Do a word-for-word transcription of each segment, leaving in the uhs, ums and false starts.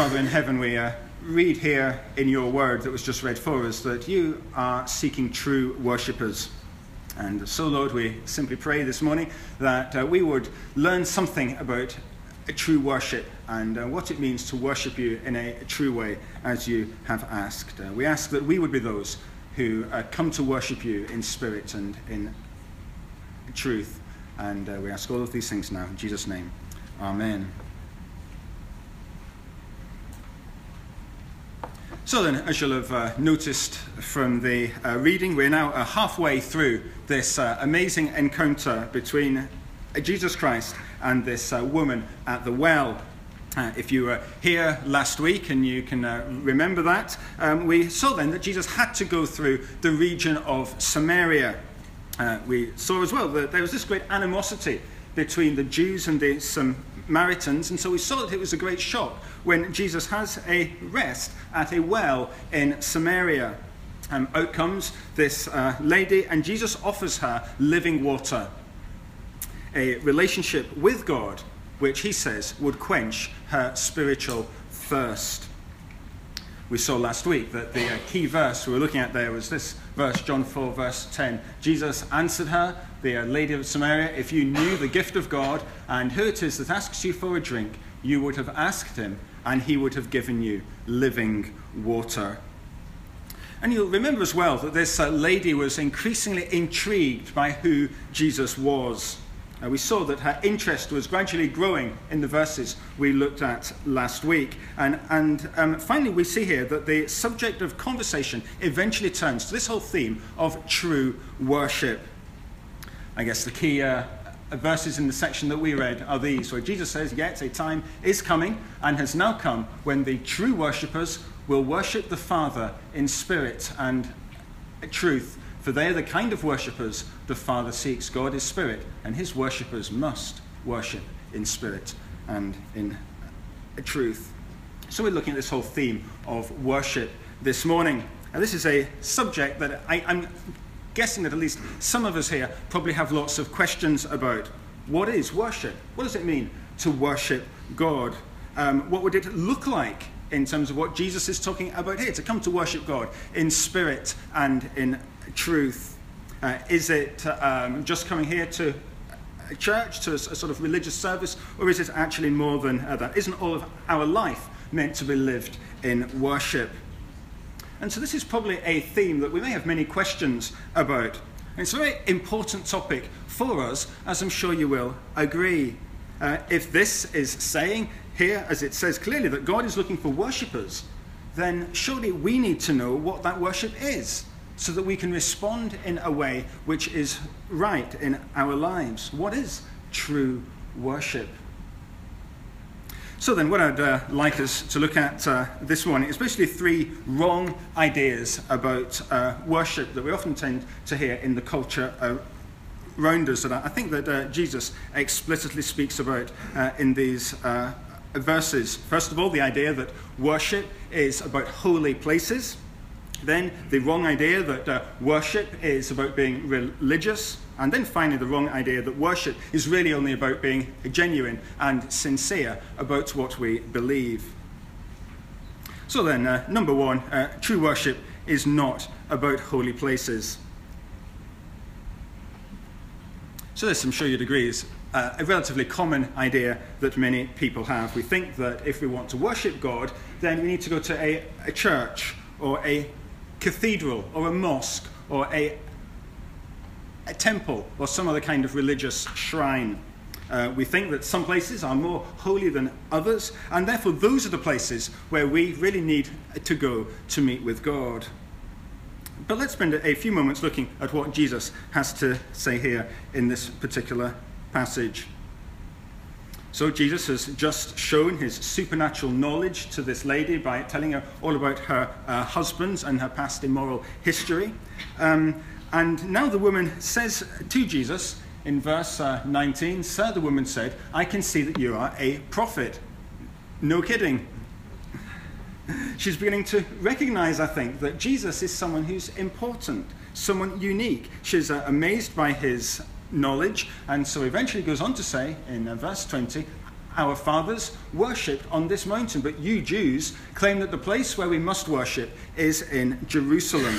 Father in heaven, we uh, read here in your word that was just read for us that you are seeking true worshippers. And so, Lord, we simply pray this morning that uh, we would learn something about a true worship and uh, what it means to worship you in a, a true way as you have asked. Uh, we ask that we would be those who uh, come to worship you in spirit and in truth. And uh, we ask all of these things now in Jesus' name. Amen. So then, as you'll have uh, noticed from the uh, reading, we're now uh, halfway through this uh, amazing encounter between uh, Jesus Christ and this uh, woman at the well. Uh, if you were here last week and you can uh, remember that, um, we saw then that Jesus had to go through the region of Samaria. Uh, we saw as well that there was this great animosity between the Jews and the Samaritans, and so we saw that it was a great shock when Jesus has a rest at a well in Samaria. Um, out comes this uh, lady, and Jesus offers her living water, a relationship with God, which he says would quench her spiritual thirst. We saw last week that the uh, key verse we were looking at there was this verse, John four, verse ten. Jesus answered her, the uh, lady of Samaria, if you knew the gift of God and who it is that asks you for a drink, you would have asked him, and he would have given you living water. And you'll remember as well that this uh, lady was increasingly intrigued by who Jesus was. Uh, we saw that her interest was gradually growing in the verses we looked at last week. And, and um, finally, we see here that the subject of conversation eventually turns to this whole theme of true worship. I guess the key uh, verses in the section that we read are these, where Jesus says, yet a time is coming and has now come when the true worshippers will worship the Father in spirit and truth. For they are the kind of worshippers the Father seeks. God is spirit, and his worshippers must worship in spirit and in truth. So we're looking at this whole theme of worship this morning. And this is a subject that I, I'm guessing that at least some of us here probably have lots of questions about. What is worship? What does it mean to worship God? Um, what would it look like in terms of what Jesus is talking about here, to come to worship God in spirit and in truth? Uh, is it um, just coming here to a church, to a, a sort of religious service, or is it actually more than uh, that? Isn't all of our life meant to be lived in worship? And so this is probably a theme that we may have many questions about. And it's a very important topic for us, as I'm sure you will agree. Uh, if this is saying here, as it says clearly, that God is looking for worshippers, then surely we need to know what that worship is, so that we can respond in a way which is right in our lives. What is true worship? So then, what I'd uh, like us to look at uh, this morning is basically three wrong ideas about uh, worship that we often tend to hear in the culture uh, around us, that I think that uh, Jesus explicitly speaks about uh, in these uh, verses. First of all, the idea that worship is about holy places. Then the wrong idea that uh, worship is about being religious. And then finally the wrong idea that worship is really only about being genuine and sincere about what we believe. So then, uh, number one, uh, true worship is not about holy places. So this, I'm sure you'd agree, is uh, a relatively common idea that many people have. We think that if we want to worship God, then we need to go to a, a church or a cathedral or a mosque or a, a temple or some other kind of religious shrine. Uh, we think that some places are more holy than others, and therefore those are the places where we really need to go to meet with God. But let's spend a few moments looking at what Jesus has to say here in this particular passage. So Jesus has just shown his supernatural knowledge to this lady by telling her all about her uh, husbands and her past immoral history. Um, and now the woman says to Jesus in verse uh, nineteen, Sir, the woman said, I can see that you are a prophet. No kidding. She's beginning to recognize, I think, that Jesus is someone who's important, someone unique. She's uh, amazed by his knowledge, and so eventually goes on to say in uh, verse twenty, our fathers worshipped on this mountain, but you Jews claim that the place where we must worship is in Jerusalem.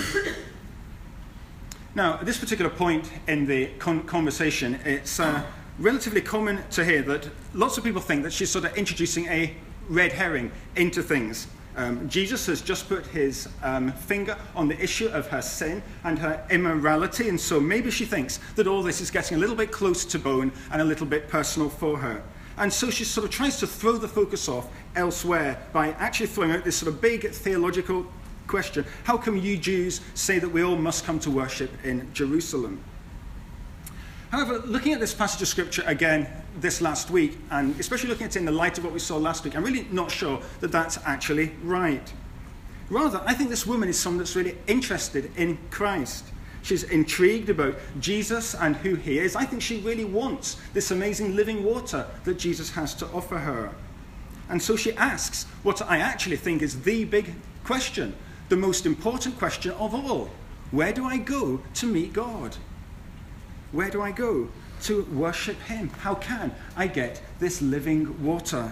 Now, at this particular point in the con- conversation, it's uh, relatively common to hear that lots of people think that she's sort of introducing a red herring into things. Um, Jesus has just put his um, finger on the issue of her sin and her immorality, and so maybe she thinks that all this is getting a little bit close to bone and a little bit personal for her. And so she sort of tries to throw the focus off elsewhere by actually throwing out this sort of big theological question. How come you Jews say that we all must come to worship in Jerusalem? However, looking at this passage of Scripture again this last week, and especially looking at it in the light of what we saw last week, I'm really not sure that that's actually right. Rather, I think this woman is someone that's really interested in Christ. She's intrigued about Jesus and who he is. I think she really wants this amazing living water that Jesus has to offer her. And so she asks what I actually think is the big question, the most important question of all. Where do I go to meet God? Where do I go to worship him? How can I get this living water?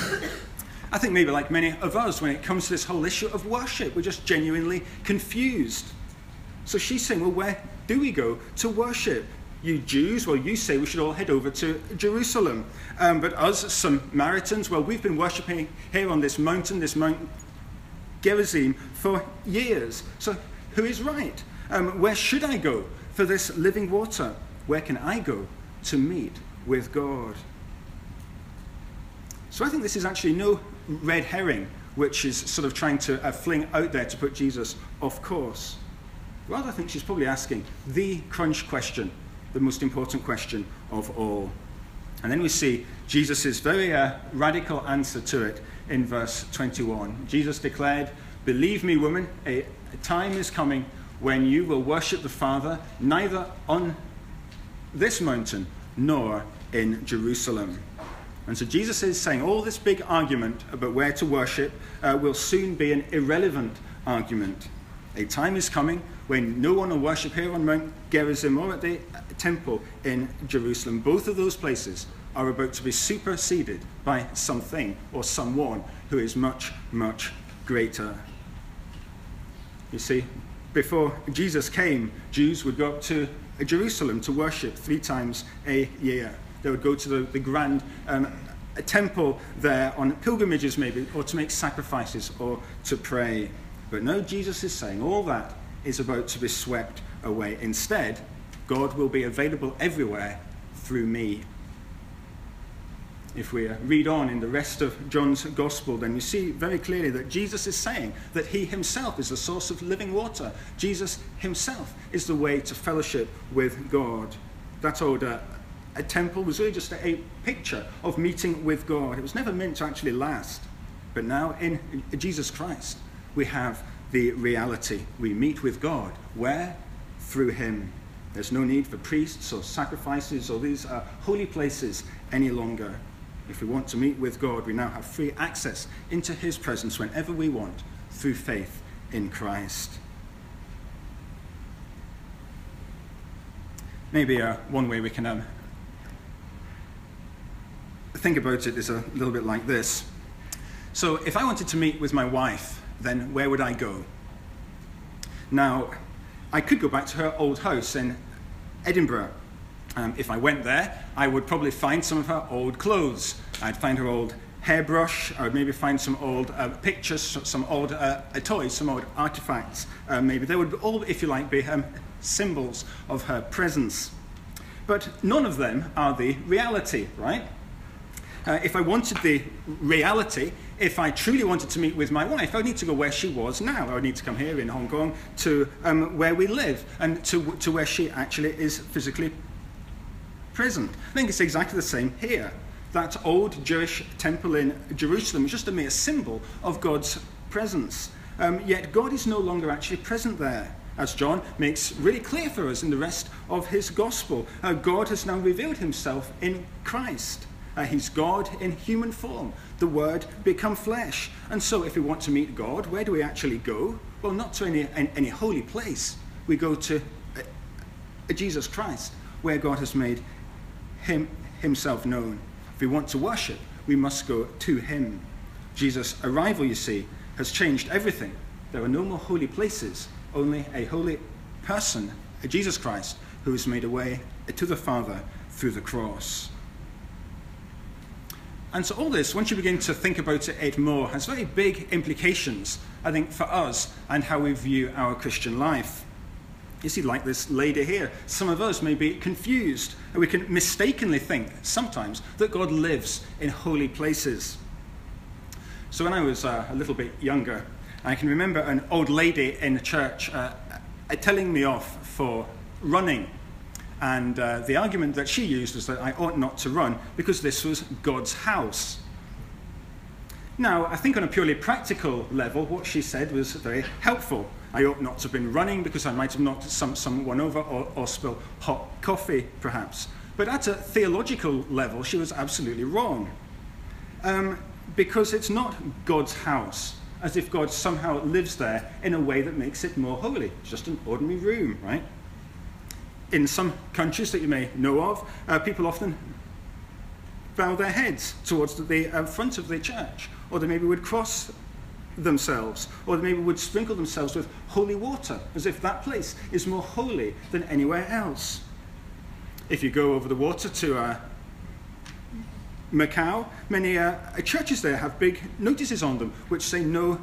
I think maybe like many of us, when it comes to this whole issue of worship, we're just genuinely confused. So she's saying, well, where do we go to worship? You Jews, well, you say we should all head over to Jerusalem. Um, but us Samaritans, well, we've been worshipping here on this mountain, this Mount Gerizim, for years. So who is right? Um, where should I go for this living water? Where can I go to meet with God? So I think this is actually no red herring, which is sort of trying to uh, fling out there to put Jesus off course. Rather, I think she's probably asking the crunch question, the most important question of all. And then we see Jesus' very uh, radical answer to it in verse twenty-one. Jesus declared, "Believe me, woman, a, a time is coming when you will worship the Father neither on this mountain nor in Jerusalem." And so Jesus is saying all this big argument about where to worship uh, will soon be an irrelevant argument. A time is coming when no one will worship here on Mount Gerizim or at the temple in Jerusalem. Both of those places are about to be superseded by something or someone who is much, much greater. You see, before Jesus came, Jews would go up to Jerusalem to worship three times a year. They would go to the, the grand um, a temple there on pilgrimages maybe, or to make sacrifices or to pray. But no, Jesus is saying all that is about to be swept away. Instead, God will be available everywhere through me. If we read on in the rest of John's Gospel, then we see very clearly that Jesus is saying that he himself is the source of living water. Jesus himself is the way to fellowship with God. That old uh, a temple was really just a, a picture of meeting with God. It was never meant to actually last. But now in Jesus Christ, we have the reality. We meet with God. Where? Through him. There's no need for priests or sacrifices or these uh, holy places any longer. If we want to meet with God, we now have free access into his presence whenever we want through faith in Christ. Maybe uh, one way we can um, think about it is a little bit like this. So if I wanted to meet with my wife, then where would I go? Now, I could go back to her old house in Edinburgh. Um, if I went there, I would probably find some of her old clothes. I'd find her old hairbrush. I would maybe find some old uh, pictures, some old uh, toys, some old artifacts. Uh, maybe they would all, if you like, be um, symbols of her presence. But none of them are the reality, right? Uh, if I wanted the reality, if I truly wanted to meet with my wife, I would need to go where she was now. I would need to come here in Hong Kong to um, where we live and to, to where she actually is physically present. I think it's exactly the same here. That old Jewish temple in Jerusalem is just a mere symbol of God's presence. Um, yet God is no longer actually present there. As John makes really clear for us in the rest of his gospel, uh, God has now revealed himself in Christ. Uh, he's God in human form, the Word become flesh. And so if we want to meet God, where do we actually go? Well, not to any, any, any holy place. We go to uh, Jesus Christ, where God has made him himself known. If we want to worship, we must go to him. Jesus' arrival, you see, has changed everything. There are no more holy places, only a holy person, Jesus Christ, who has made a way to the Father through the cross. And so all this, once you begin to think about it more, has very big implications, I think, for us and how we view our Christian life. You see, like this lady here, some of us may be confused, and we can mistakenly think sometimes that God lives in holy places. So when I was uh, a little bit younger, I can remember an old lady in the church uh, telling me off for running. And uh, the argument that she used was that I ought not to run because this was God's house. Now, I think on a purely practical level, what she said was very helpful. I ought not to have been running because I might have knocked some, someone over or, or spilled hot coffee, perhaps. But at a theological level, she was absolutely wrong. Um, because it's not God's house, as if God somehow lives there in a way that makes it more holy. It's just an ordinary room, right? In some countries that you may know of, uh, people often bow their heads towards the uh, front of the church, or they maybe would cross themselves, or they maybe would sprinkle themselves with holy water, as if that place is more holy than anywhere else. If you go over the water to uh, Macau, many uh, churches there have big notices on them which say no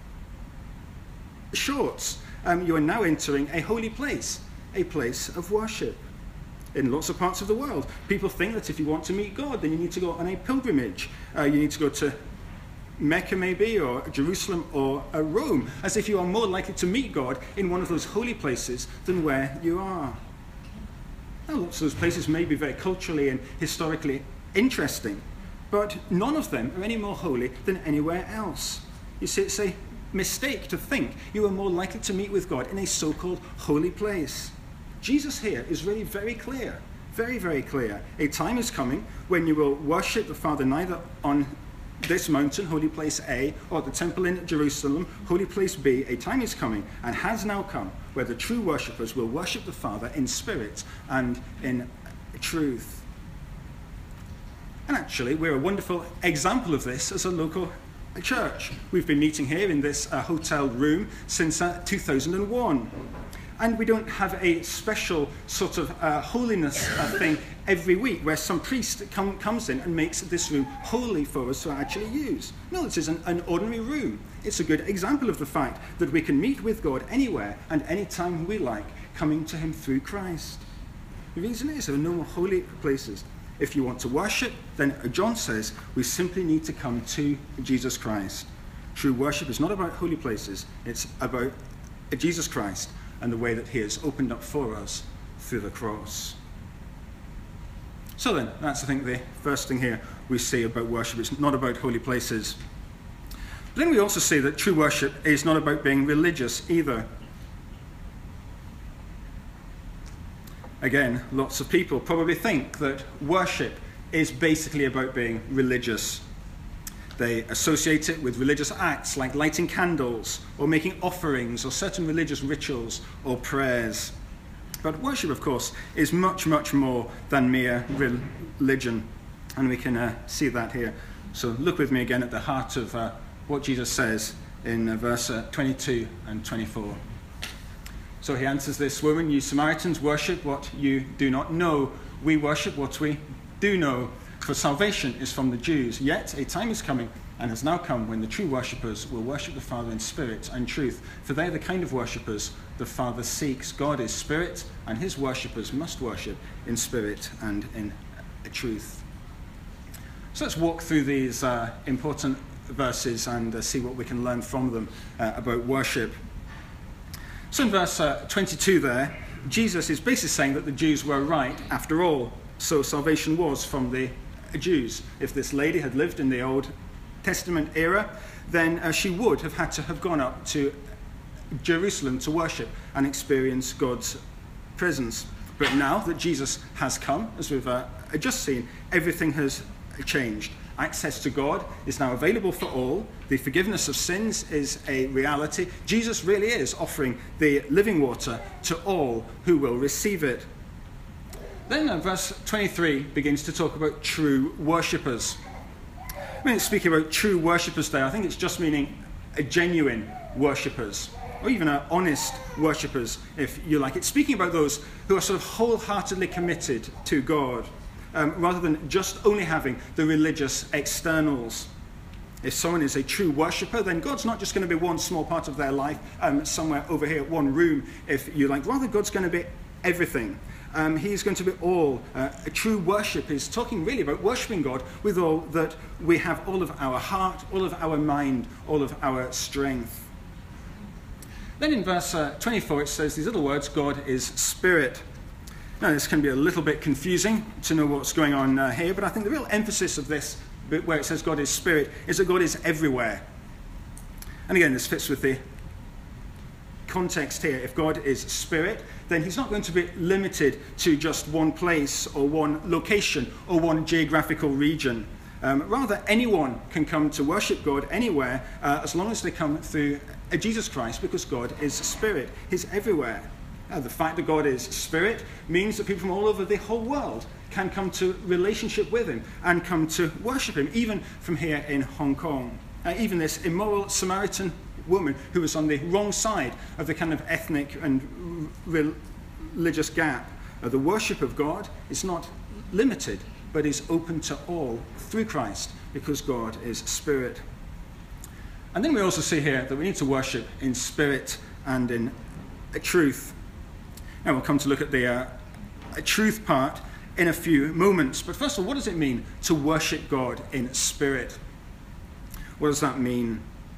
shorts. Um, you are now entering a holy place, a place of worship. In lots of parts of the world, people think that if you want to meet God, then you need to go on a pilgrimage. Uh, you need to go to Mecca maybe, or Jerusalem, or uh, Rome, as if you are more likely to meet God in one of those holy places than where you are. Now, lots of those places may be very culturally and historically interesting, but none of them are any more holy than anywhere else. You see, it's a mistake to think you are more likely to meet with God in a so-called holy place. Jesus here is really very clear, very, very clear. A time is coming when you will worship the Father neither on this mountain, holy place A, or the temple in Jerusalem, holy place B. A time is coming, and has now come, where the true worshippers will worship the Father in spirit and in truth. And actually, we're a wonderful example of this as a local church. We've been meeting here in this uh, hotel room since uh, two thousand one. And we don't have a special sort of uh, holiness uh, thing every week where some priest come, comes in and makes this room holy for us to actually use. No, this is an, an ordinary room. It's a good example of the fact that we can meet with God anywhere and anytime we like, coming to him through Christ. The reason is there are no more holy places. If you want to worship, then John says we simply need to come to Jesus Christ. True worship is not about holy places. It's about Jesus Christ and the way that he has opened up for us through the cross. So then, that's, I think, the first thing here we see about worship. It's not about holy places. But then we also see that true worship is not about being religious either. Again, lots of people probably think that worship is basically about being religious. They associate it with religious acts like lighting candles or making offerings or certain religious rituals or prayers. But worship, of course, is much, much more than mere religion. And we can uh, see that here. So look with me again at the heart of uh, what Jesus says in uh, verse uh, twenty-two and twenty-four. So he answers this woman, "You Samaritans worship what you do not know. We worship what we do know. For salvation is from the Jews. Yet a time is coming, and has now come, when the true worshippers will worship the Father in spirit and truth. For they are the kind of worshippers the Father seeks. God is spirit, and his worshippers must worship in spirit and in truth." So let's walk through these uh, important verses and uh, see what we can learn from them uh, about worship. So in verse uh, twenty-two there, Jesus is basically saying that the Jews were right after all. So salvation was from the Jews. If this lady had lived in the Old Testament era, then uh, she would have had to have gone up to Jerusalem to worship and experience God's presence. But now that Jesus has come, as we've uh, just seen, everything has changed. Access to God is now available for all. The forgiveness of sins is a reality. Jesus really is offering the living water to all who will receive it. Then uh, verse twenty-three begins to talk about true worshippers. When it's speaking about true worshippers there, I think it's just meaning a genuine worshippers, or even a honest worshippers, if you like. It's speaking about those who are sort of wholeheartedly committed to God, um, rather than just only having the religious externals. If someone is a true worshipper, then God's not just going to be one small part of their life, um, somewhere over here, one room, if you like. Rather, God's going to be everything. Um, he's going to be all. Uh, a true worship is talking really about worshipping God with all that we have, all of our heart, all of our mind, all of our strength. Then in verse uh, twenty-four, it says these little words, God is spirit. Now, this can be a little bit confusing to know what's going on uh, here, but I think the real emphasis of this bit where it says God is spirit is that God is everywhere. And again, this fits with the context here. If God is spirit, then he's not going to be limited to just one place or one location or one geographical region. Um, rather, anyone can come to worship God anywhere uh, as long as they come through uh, Jesus Christ, because God is spirit. He's everywhere. Uh, the fact that God is spirit means that people from all over the whole world can come to relationship with him and come to worship him, even from here in Hong Kong. Uh, even this immoral Samaritan woman who was on the wrong side of the kind of ethnic and re- religious gap. Uh, the worship of God is not limited, but is open to all through Christ, because God is spirit. And then we also see here that we need to worship in spirit and in uh, truth. Now we'll come to look at the uh, truth part in a few moments. But first of all, what does it mean to worship God in spirit? What does that mean?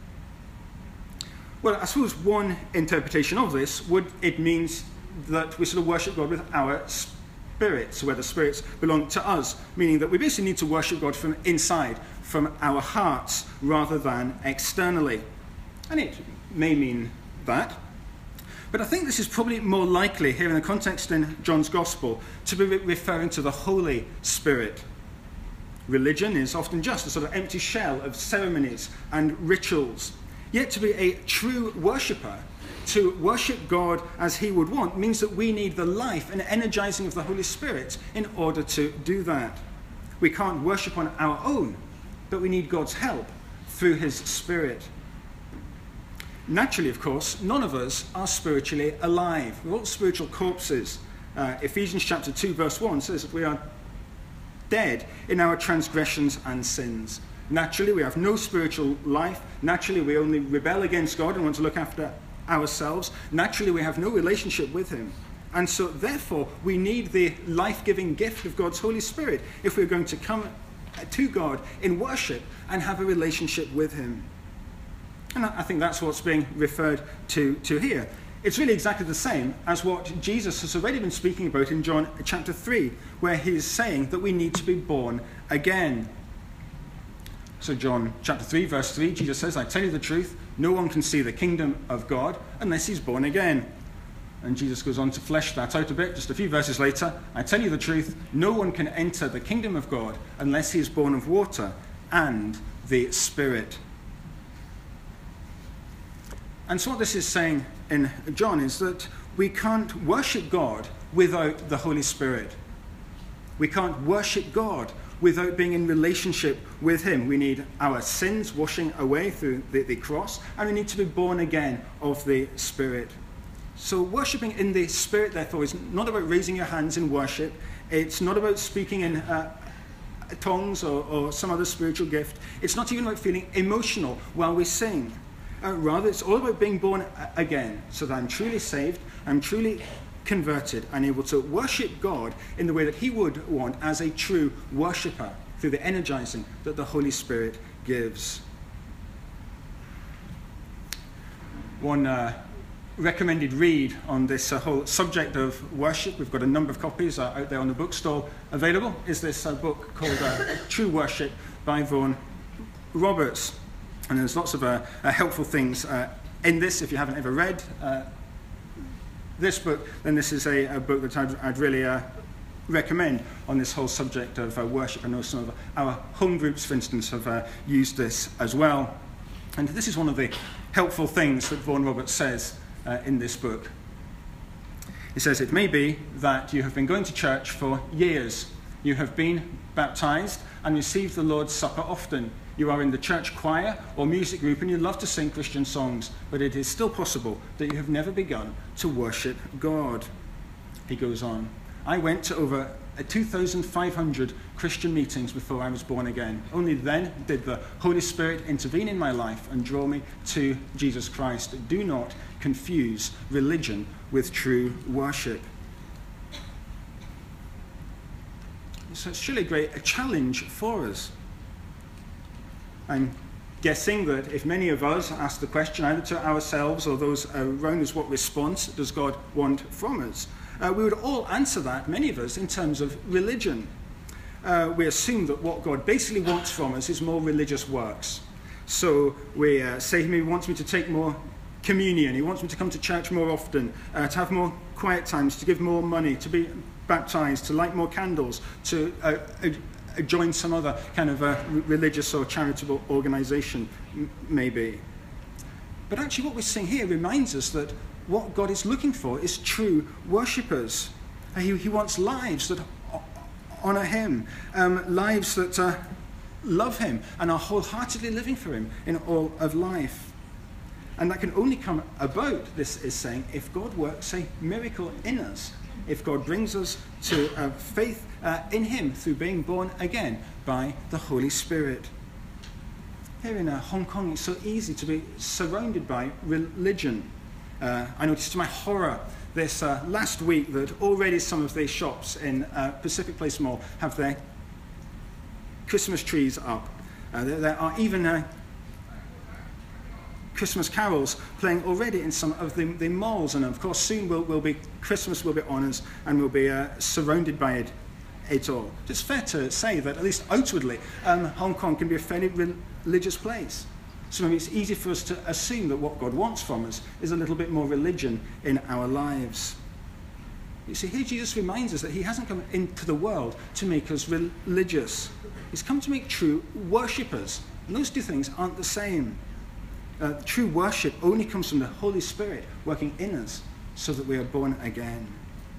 Well, I suppose one interpretation of this would, it means that we sort of worship God with our spirits, where the spirits belong to us, meaning that we basically need to worship God from inside, from our hearts, rather than externally. And it may mean that. But I think this is probably more likely here in the context in John's Gospel to be re- referring to the Holy Spirit. Religion is often just a sort of empty shell of ceremonies and rituals. Yet to be a true worshipper, to worship God as he would want, means that we need the life and energizing of the Holy Spirit in order to do that. We can't worship on our own, but we need God's help through his Spirit. Naturally, of course, none of us are spiritually alive. We're all spiritual corpses. Uh, Ephesians chapter two, verse one says that we are dead in our transgressions and sins. Naturally, we have no spiritual life. Naturally, we only rebel against God and want to look after ourselves. Naturally, we have no relationship with him. And so, therefore, we need the life-giving gift of God's Holy Spirit if we're going to come to God in worship and have a relationship with him. And I think that's what's being referred to, to here. It's really exactly the same as what Jesus has already been speaking about in John chapter three, where he is saying that we need to be born again. So John chapter three, verse three, Jesus says, I tell you the truth, no one can see the kingdom of God unless he's born again. And Jesus goes on to flesh that out a bit, just a few verses later. I tell you the truth, no one can enter the kingdom of God unless he is born of water and the Spirit. And so what this is saying in John is that we can't worship God without the Holy Spirit. We can't worship God without being in relationship with him. We need our sins washing away through the, the cross, and we need to be born again of the Spirit. So worshipping in the Spirit, therefore, is not about raising your hands in worship. It's not about speaking in uh, tongues or, or some other spiritual gift. It's not even about feeling emotional while we sing. Uh, rather, it's all about being born again, so that I'm truly saved, I'm truly converted, and able to worship God in the way that he would want as a true worshipper, through the energizing that the Holy Spirit gives. One uh, recommended read on this uh, whole subject of worship, we've got a number of copies uh, out there on the bookstall available, is this uh, book called uh, True Worship by Vaughan Roberts. And there's lots of uh, uh, helpful things uh, in this. If you haven't ever read uh, this book, then this is a, a book that I'd, I'd really uh, recommend on this whole subject of uh, worship. I know some of our home groups, for instance, have uh, used this as well. And this is one of the helpful things that Vaughan Roberts says uh, in this book. He says, it may be that you have been going to church for years. You have been baptized and receive the Lord's Supper often. You are in the church choir or music group and you love to sing Christian songs, but it is still possible that you have never begun to worship God. He goes on, I went to over two thousand five hundred Christian meetings before I was born again. Only then did the Holy Spirit intervene in my life and draw me to Jesus Christ. Do not confuse religion with true worship. So it's surely great a challenge for us. I'm guessing that if many of us ask the question either to ourselves or those around us, what response does God want from us? Uh, we would all answer that, many of us, in terms of religion. Uh, we assume that what God basically wants from us is more religious works. So we uh, say he wants me to take more communion, he wants me to come to church more often, uh, to have more quiet times, to give more money, to be baptized, to light more candles, to uh, uh, join some other kind of uh, religious or charitable organization, m- maybe. But actually what we're seeing here reminds us that what God is looking for is true worshippers. He, he wants lives that honor him, um, lives that uh, love him and are wholeheartedly living for him in all of life. And that can only come about, this is saying, if God works a miracle in us, if God brings us to uh, faith uh, in him through being born again by the Holy Spirit. Here in uh, Hong Kong, it's so easy to be surrounded by religion. Uh, I noticed to my horror this uh, last week that already some of these shops in uh, Pacific Place Mall have their Christmas trees up. Uh, there, there are even uh, Christmas carols playing already in some of the, the malls, and of course soon will will be Christmas will be on us and we'll be uh, surrounded by it, it all. It's fair to say that at least outwardly, um, Hong Kong can be a fairly religious place. So maybe it's easy for us to assume that what God wants from us is a little bit more religion in our lives. You see, here Jesus reminds us that he hasn't come into the world to make us religious. He's come to make true worshippers. And those two things aren't the same. Uh, true worship only comes from the Holy Spirit working in us so that we are born again.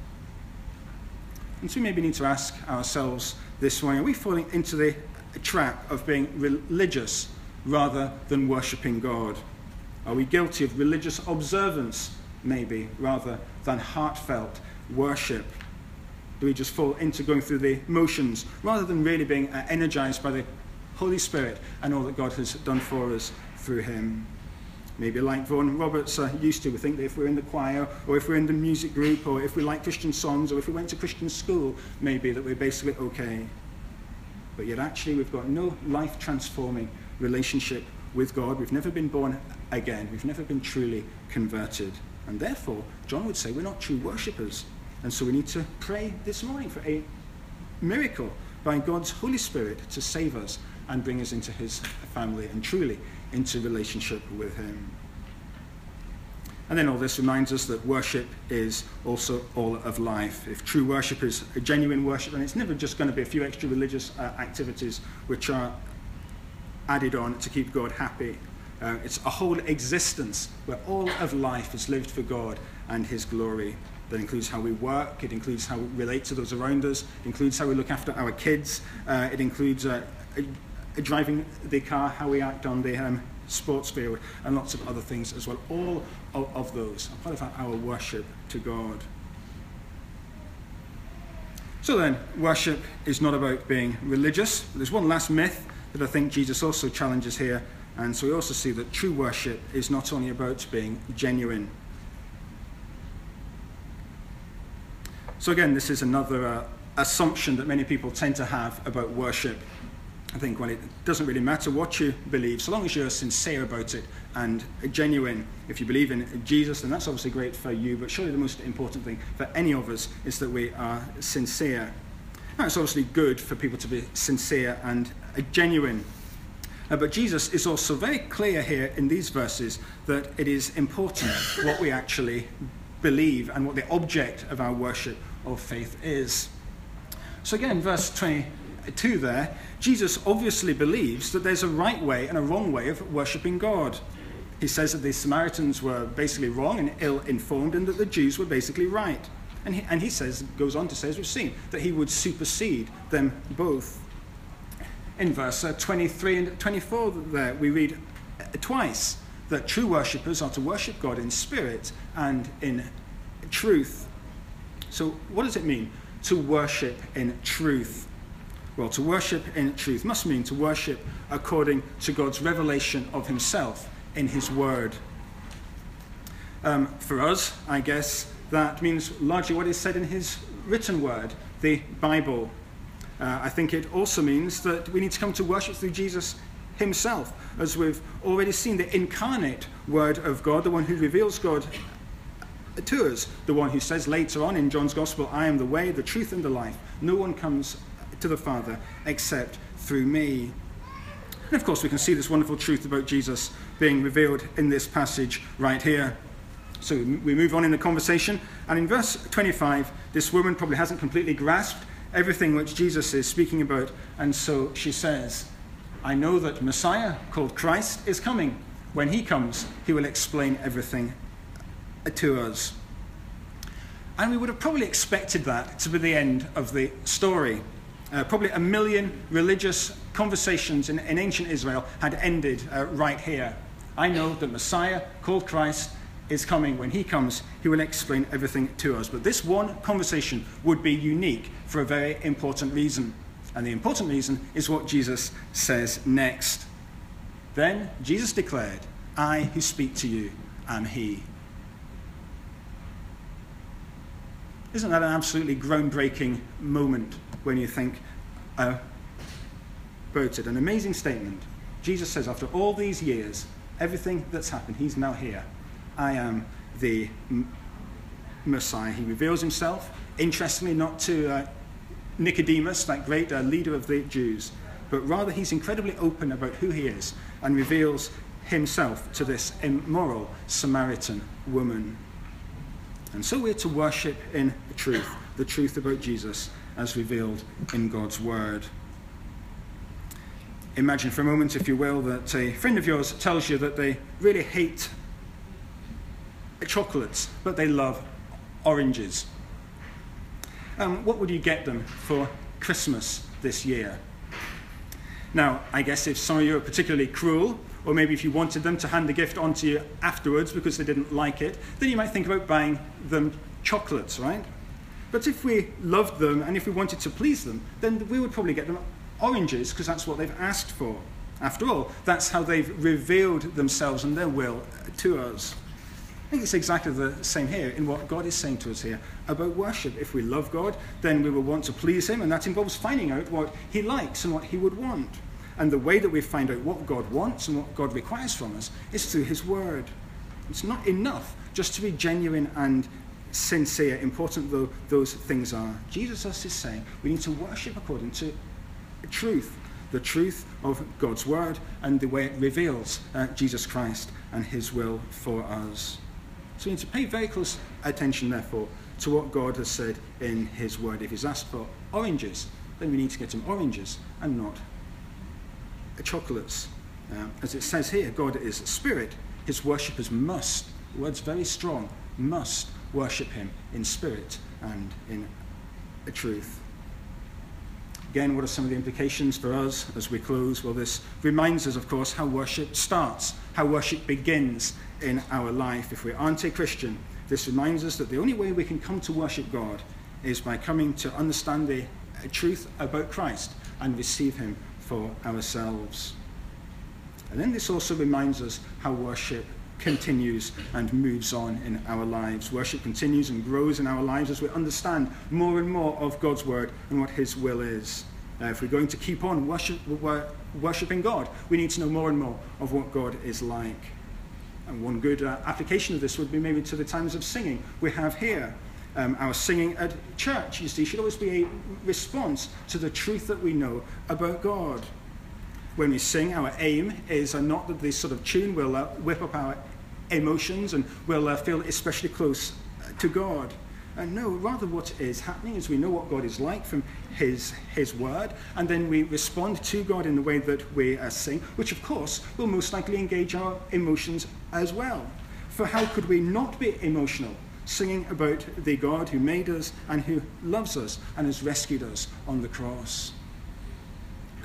And so we maybe need to ask ourselves this morning, are we falling into the trap of being religious rather than worshipping God? Are we guilty of religious observance, maybe, rather than heartfelt worship? Do we just fall into going through the motions rather than really being uh, energized by the Holy Spirit and all that God has done for us through him? Maybe like Vaughan Roberts uh, used to, we think that if we're in the choir or if we're in the music group or if we like Christian songs or if we went to Christian school, maybe that we're basically okay. But yet actually we've got no life-transforming relationship with God. We've never been born again. We've never been truly converted. And therefore, John would say we're not true worshippers. And so we need to pray this morning for a miracle by God's Holy Spirit to save us and bring us into his family and truly into relationship with him. And then all this reminds us that worship is also all of life. If true worship is a genuine worship, and it's never just going to be a few extra religious uh, activities which are added on to keep God happy. Uh, it's a whole existence where all of life is lived for God and his glory. That includes how we work, it includes how we relate to those around us, it includes how we look after our kids, uh, it includes uh, uh, driving the car, how we act on the um, sports field, and lots of other things as well. All of, of those are part of our worship to God. So then, worship is not about being religious. There's one last myth that I think Jesus also challenges here, and so we also see that true worship is not only about being genuine. So again, this is another uh, assumption that many people tend to have about worship. I think, well, it doesn't really matter what you believe, so long as you're sincere about it and genuine. If you believe in Jesus, then that's obviously great for you, but surely the most important thing for any of us is that we are sincere. Now, it's obviously good for people to be sincere and genuine. Uh, but Jesus is also very clear here in these verses that it is important what we actually believe and what the object of our worship of faith is. So again, verse twenty-two there, Jesus obviously believes that there's a right way and a wrong way of worshipping God. He says that the Samaritans were basically wrong and ill-informed and that the Jews were basically right. And he, and he says, goes on to say, as we've seen, that he would supersede them both. in verse uh, twenty-three and twenty-four there we read uh, twice that true worshippers are to worship God in spirit and in truth. So what does it mean to worship in truth? Well, to worship in truth must mean to worship according to God's revelation of himself in his word. Um, for us, I guess, that means largely what is said in his written word, the Bible. Uh, I think it also means that we need to come to worship through Jesus himself, as we've already seen, the incarnate word of God, the one who reveals God to us, the one who says later on in John's Gospel, I am the way, the truth, and the life. No one comes to the Father except through me. And of course, we can see this wonderful truth about Jesus being revealed in this passage right here. So we move on in the conversation, and in verse twenty-five, this woman probably hasn't completely grasped everything which Jesus is speaking about, and so she says, I know that Messiah, called Christ, is coming. When he comes, he will explain everything to us. And we would have probably expected that to be the end of the story. Uh, probably a million religious conversations in, in ancient Israel had ended uh, right here. I know that Messiah, called Christ, is coming. When he comes, he will explain everything to us. But this one conversation would be unique for a very important reason. And the important reason is what Jesus says next. Then Jesus declared, I who speak to you am he. Isn't that an absolutely groundbreaking moment when you think uh, about it? An amazing statement. Jesus says, after all these years, everything that's happened, he's now here. I am the M- Messiah. He reveals himself, interestingly, not to uh, Nicodemus, that great uh, leader of the Jews, but rather he's incredibly open about who he is and reveals himself to this immoral Samaritan woman. And so we're to worship in the truth, the truth about Jesus as revealed in God's word. Imagine for a moment, if you will, that a friend of yours tells you that they really hate chocolates, but they love oranges. Um, what would you get them for Christmas this year? Now, I guess if some of you are particularly cruel, or maybe if you wanted them to hand the gift on to you afterwards because they didn't like it, then you might think about buying them chocolates, right? But if we loved them and if we wanted to please them, then we would probably get them oranges because that's what they've asked for. After all, that's how they've revealed themselves and their will to us. I think it's exactly the same here in what God is saying to us here about worship. If we love God, then we will want to please him, and that involves finding out what he likes and what he would want. And the way that we find out what God wants and what God requires from us is through his word. It's not enough just to be genuine and sincere, important though those things are. Jesus is saying we need to worship according to truth, the truth of God's word and the way it reveals uh, Jesus Christ and his will for us. So we need to pay very close attention, therefore, to what God has said in his word. If he's asked for oranges, then we need to get him oranges and not chocolates. Uh, as it says here, God is spirit. His worshippers must, the word's very strong, must worship him in spirit and in truth. Again, what are some of the implications for us as we close? Well, this reminds us, of course, how worship starts, how worship begins in our life. If we aren't a Christian, this reminds us that the only way we can come to worship God is by coming to understand the truth about Christ and receive him for ourselves. And then this also reminds us how worship continues and moves on in our lives. Worship continues and grows in our lives as we understand more and more of God's word and what his will is. Uh, if we're going to keep on worship, worshipping God, we need to know more and more of what God is like. And one good uh, application of this would be maybe to the times of singing we have here. Um, our singing at church, you see, should always be a response to the truth that we know about God. When we sing, our aim is uh, not that this sort of tune will uh, whip up our emotions and we'll uh, feel especially close to God. And no, rather what is happening is we know what God is like from his, his word, and then we respond to God in the way that we uh, sing, which of course will most likely engage our emotions as well. For how could we not be emotional singing about the God who made us and who loves us and has rescued us on the cross?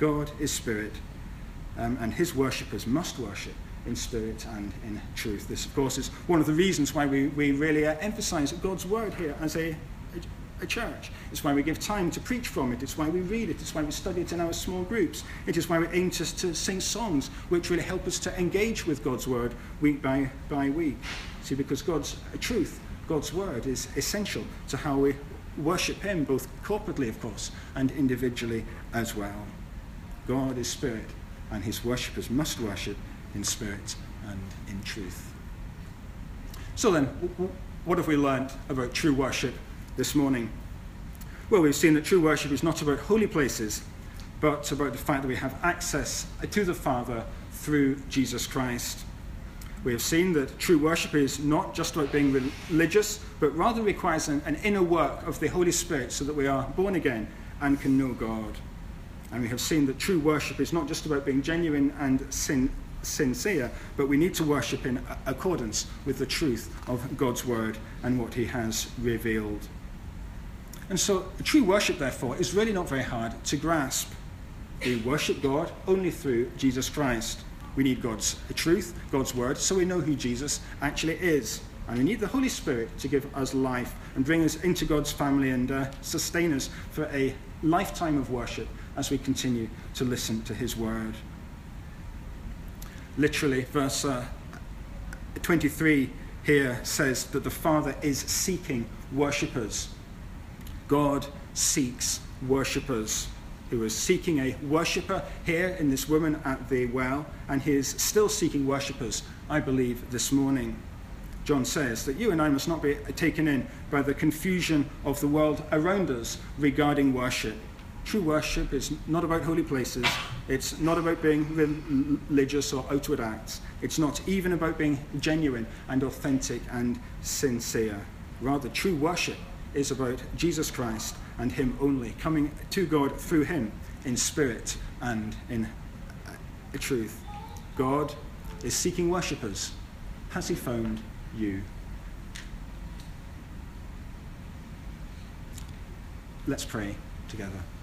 God is spirit, um, and his worshippers must worship in spirit and in truth. This, of course, is one of the reasons why we, we really uh, emphasize God's word here as a, a, a church. It's why we give time to preach from it. It's why we read it. It's why we study it in our small groups. It is why we aim to, to sing songs which really help us to engage with God's word week by, by week. See, because God's truth, God's word, is essential to how we worship him, both corporately, of course, and individually as well. God is spirit, and his worshippers must worship in spirit and in truth. So then, what have we learned about true worship this morning? Well, we've seen that true worship is not about holy places, but about the fact that we have access to the Father through Jesus Christ. We have seen that true worship is not just about being religious, but rather requires an, an inner work of the Holy Spirit so that we are born again and can know God. And we have seen that true worship is not just about being genuine and sin, sincere, but we need to worship in accordance with the truth of God's word and what he has revealed. And so true worship, therefore, is really not very hard to grasp. We worship God only through Jesus Christ. We need God's truth, God's word, so we know who Jesus actually is. And we need the Holy Spirit to give us life and bring us into God's family and uh, sustain us for a lifetime of worship as we continue to listen to his word. Literally, verse uh, twenty-three here says that the Father is seeking worshippers. God seeks worshippers. He was seeking a worshipper here in this woman at the well, and he is still seeking worshippers, I believe, this morning. John says that you and I must not be taken in by the confusion of the world around us regarding worship. True worship is not about holy places. It's not about being religious or outward acts. It's not even about being genuine and authentic and sincere. Rather, true worship is about Jesus Christ and him only, coming to God through him in spirit and in truth. God is seeking worshippers. Has he found you? Let's pray together.